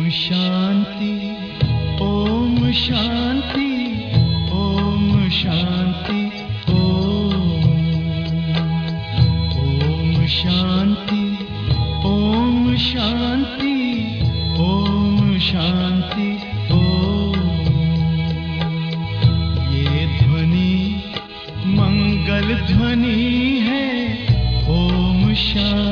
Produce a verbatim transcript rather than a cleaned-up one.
शांति ओम शांति ओम शांति ओम ओम शांति ओम शांति ओम शांति ओम। ये ध्वनि मंगल ध्वनि है ओम शांति।